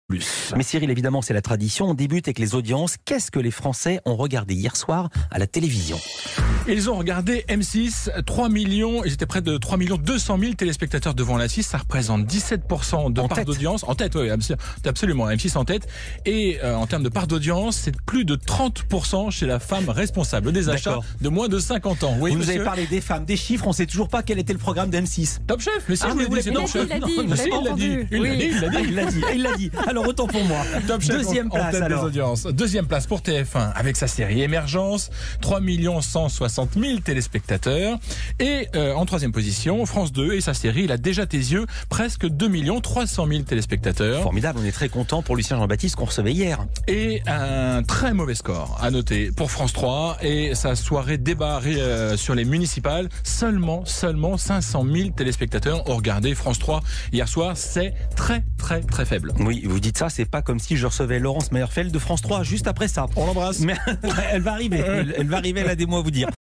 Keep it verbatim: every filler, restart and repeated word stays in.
Plus. Mais Cyril, évidemment, c'est la tradition. On débute avec les audiences. Qu'est-ce que les Français ont regardé hier soir à la télévision ? Ils ont regardé M six, trois millions, ils étaient près de trois millions deux cent mille téléspectateurs devant la six. Ça représente dix-sept pour cent de en part tête. d'audience. En tête, oui, absolument. M six en tête. Et euh, en termes de part d'audience, c'est plus de trente pour cent chez la femme responsable des achats D'accord. de moins de cinquante ans. Oui, Vous nous monsieur avez parlé des femmes, des chiffres. On ne sait toujours pas quel était le programme d'M six. Top Chef, mais si Ah, je mais vous vous l'ai dit, l'avez c'est dit, Top il Chef. l'a dit, Non, vous mais l'avez si, il l'a dit, il l'a dit, il l'a dit. Il l'a dit, il l'a dit. Alors autant pour moi. Top Chef Deuxième en, place en tête alors. des audiences. Deuxième place pour T F un avec sa série Émergence, trois millions cent soixante mille téléspectateurs. Et euh, en troisième position, France deux et sa série Il a déjà tes yeux, presque deux millions trois cent mille téléspectateurs. Formidable, on est très content pour Lucien Jean-Baptiste qu'on recevait hier. Et un très mauvais score à noter pour France trois et sa soirée débat euh, sur les municipales. Seulement, seulement cinq cent mille téléspectateurs ont regardé France trois hier soir. C'est très, très, très faible. Oui, vous dites ça, c'est pas comme si je recevais Laurence Meyerfeld de France trois juste après ça. On l'embrasse. Mais elle va arriver, elle, elle va arriver, là, des mots à vous dire.